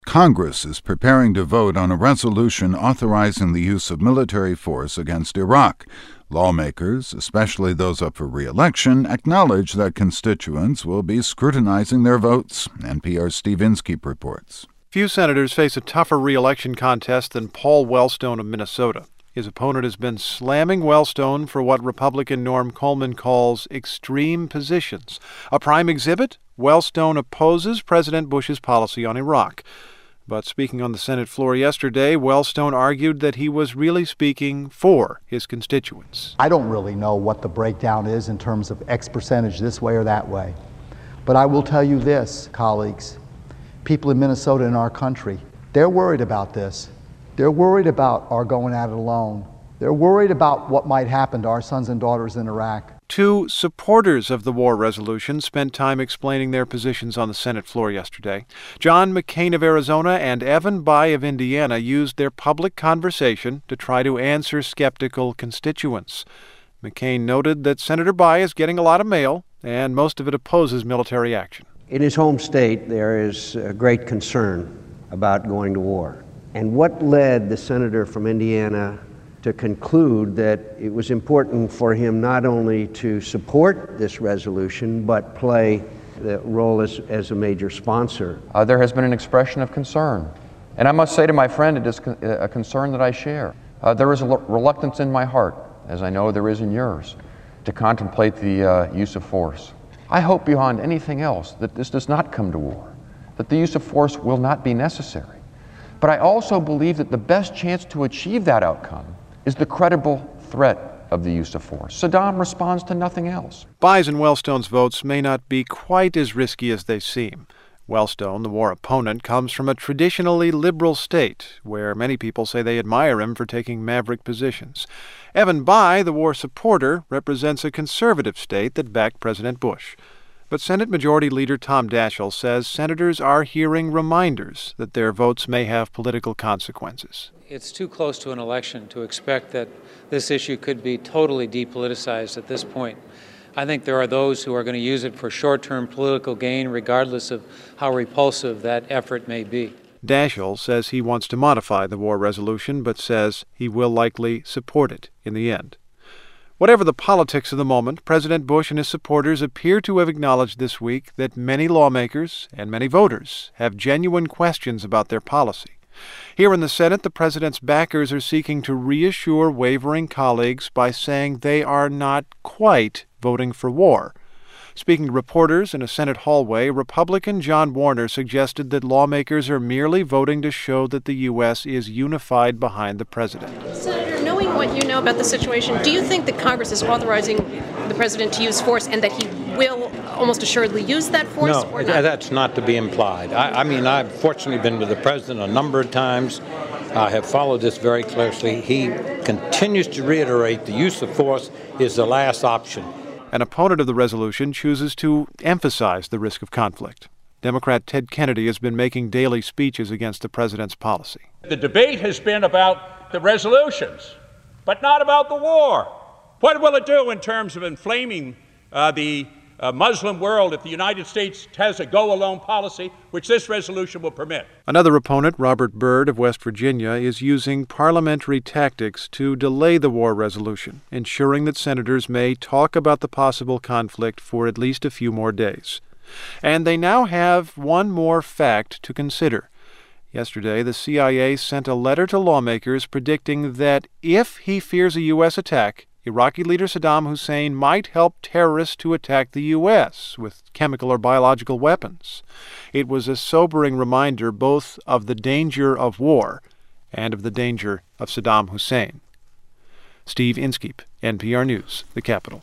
Congress is preparing to vote on a resolution authorizing the use of military force against Iraq. Lawmakers, especially those up for re-election, acknowledge that constituents will be scrutinizing their votes. NPR's Steve Inskeep reports. Few senators face a tougher re-election contest than Paul Wellstone of Minnesota. His opponent has been slamming Wellstone for what Republican Norm Coleman calls extreme positions. A prime exhibit? Wellstone opposes President Bush's policy on Iraq. But speaking on the Senate floor yesterday, Wellstone argued that he was really speaking for his constituents. I don't really know what the breakdown is in terms of X percentage this way or that way. But I will tell you this, colleagues. People in Minnesota and our country, they're worried about this. They're worried about our going at it alone. They're worried about what might happen to our sons and daughters in Iraq. Two supporters of the war resolution spent time explaining their positions on the Senate floor yesterday. John McCain of Arizona and Evan Bayh of Indiana used their public conversation to try to answer skeptical constituents. McCain noted that Senator Bayh is getting a lot of mail, and most of it opposes military action. In his home state, there is a great concern about going to war. And what led the senator from Indiana to conclude that it was important for him not only to support this resolution, but play the role as a major sponsor? There has been an expression of concern. And I must say to my friend, it is a concern that I share. There is a reluctance in my heart, as I know there is in yours, to contemplate the use of force. I hope beyond anything else that this does not come to war, that the use of force will not be necessary. But I also believe that the best chance to achieve that outcome is the credible threat of the use of force. Saddam responds to nothing else. Bayh's and Wellstone's votes may not be quite as risky as they seem. Wellstone, the war opponent, comes from a traditionally liberal state where many people say they admire him for taking maverick positions. Evan Bayh, the war supporter, represents a conservative state that backed President Bush. But Senate Majority Leader Tom Daschle says senators are hearing reminders that their votes may have political consequences. It's too close to an election to expect that this issue could be totally depoliticized at this point. I think there are those who are going to use it for short-term political gain, regardless of how repulsive that effort may be. Daschle says he wants to modify the war resolution, but says he will likely support it in the end. Whatever the politics of the moment, President Bush and his supporters appear to have acknowledged this week that many lawmakers and many voters have genuine questions about their policy. Here in the Senate, the president's backers are seeking to reassure wavering colleagues by saying they are not quite voting for war. Speaking to reporters in a Senate hallway, Republican John Warner suggested that lawmakers are merely voting to show that the U.S. is unified behind the president. Senator, knowing what you know about the situation, do you think that Congress is authorizing the president to use force and that he will almost assuredly use that force? No, or not? That's not to be implied. I mean, I've fortunately been with the president a number of times. I have followed this very closely. He continues to reiterate the use of force is the last option. An opponent of the resolution chooses to emphasize the risk of conflict. Democrat Ted Kennedy has been making daily speeches against the president's policy. The debate has been about the resolutions, but not about the war. What will it do in terms of inflaming the Muslim world if the United States has a go-alone policy, which this resolution will permit? Another opponent, Robert Byrd of West Virginia, is using parliamentary tactics to delay the war resolution, ensuring that senators may talk about the possible conflict for at least a few more days. And they now have one more fact to consider. Yesterday, the CIA sent a letter to lawmakers predicting that if he fears a U.S. attack, Iraqi leader Saddam Hussein might help terrorists to attack the U.S. with chemical or biological weapons. It was a sobering reminder both of the danger of war and of the danger of Saddam Hussein. Steve Inskeep, NPR News, the Capitol.